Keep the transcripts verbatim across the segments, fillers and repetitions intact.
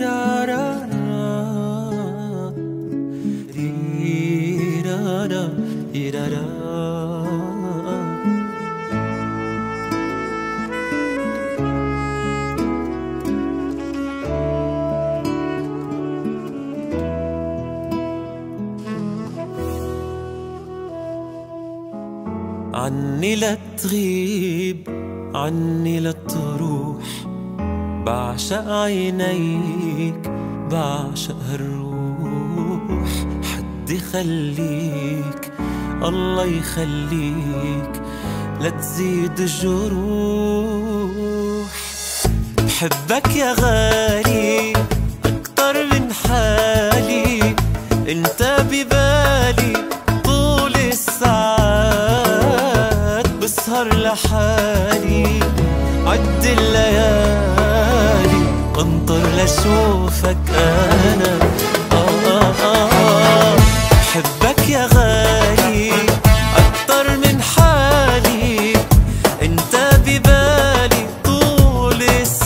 عني لا تغيب، عني لا تروح، بعشق عينيك، بعشق هالروح. حد يخليك، الله يخليك، لا تزيد الجروح. بحبك يا غالي أكتر من حالي، انت ببالي طول الساعات. بسهر لحالي عد الليالي، انطر لشوفك انا. آه آه آه بحبك يا غالي اكتر من حالي، انت ببالي طول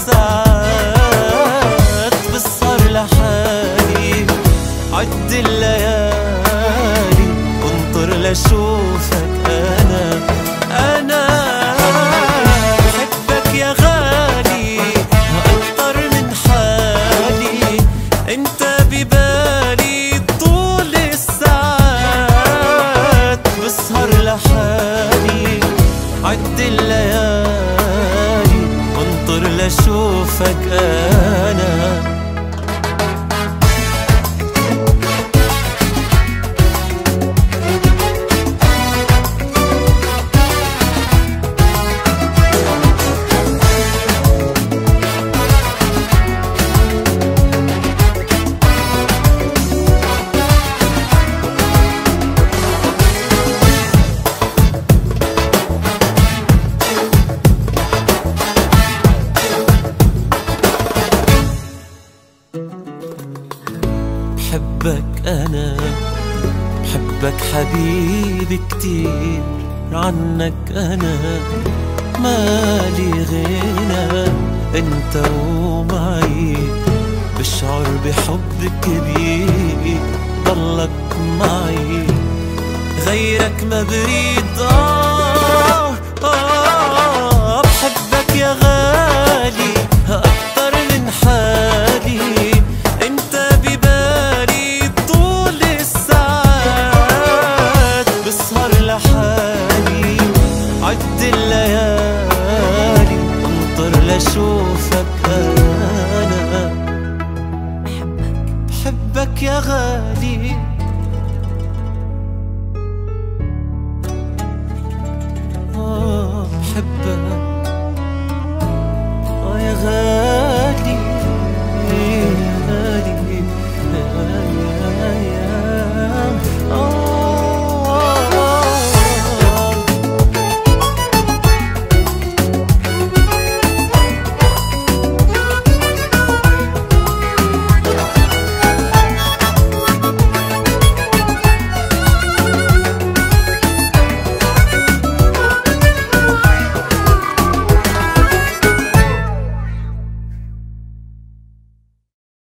الساعات. بسهر لحالي عد الليالي، انطر لشوفك انا. انا بحبك يا غالي اكتر من حالي، انت ببالي طول الساعات. بسهر لحالي عد الليالي، انطر لشوفك انا. بحبك أنا، بحبك حبيبي كتير، عنك أنا مالي غنى. انت ومعي بشعر بحب كبير، ضلك معي غيرك ما بريد. آه